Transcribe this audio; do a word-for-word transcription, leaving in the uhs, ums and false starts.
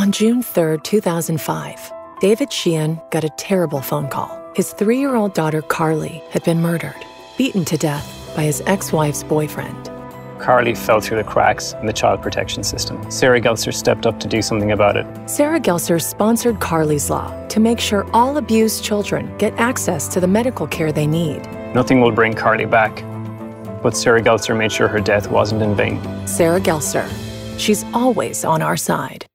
On June third, two thousand five, David Sheehan got a terrible phone call. His three-year-old daughter, Carly, had been murdered, beaten to death by his ex-wife's boyfriend. Carly fell through the cracks in the child protection system. Sarah Gelser stepped up to do something about it. Sarah Gelser sponsored Carly's Law to make sure all abused children get access to the medical care they need. Nothing will bring Carly back, but Sarah Gelser made sure her death wasn't in vain. Sarah Gelser. She's always on our side.